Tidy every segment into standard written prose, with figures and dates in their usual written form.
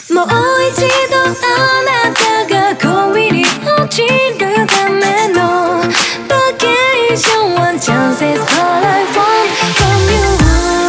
もう一度あなたが恋に落ちるためのバケーション One chance is all I want from you。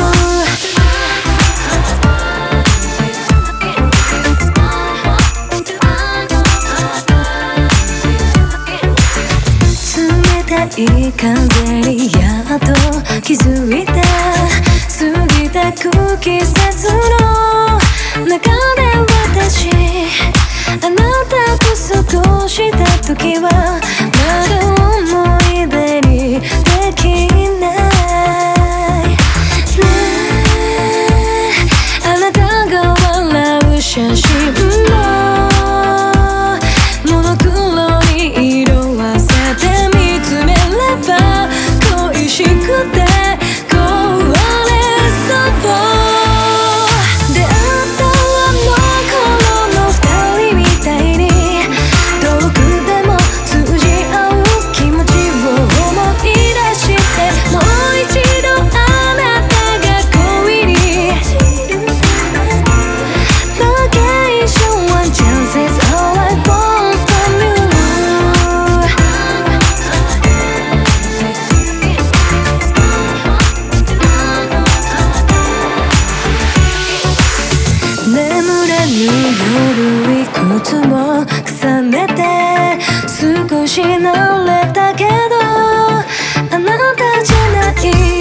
冷たい風にやっと気づいた。過ぎた季節の中で私あなたと過ごした時はまだ思い出にできないね。あなたが笑う写真もモノクロに色あせて見つめれば恋しくて壊れそう。夜いくつも重ねて少し慣れたけどあなたじゃない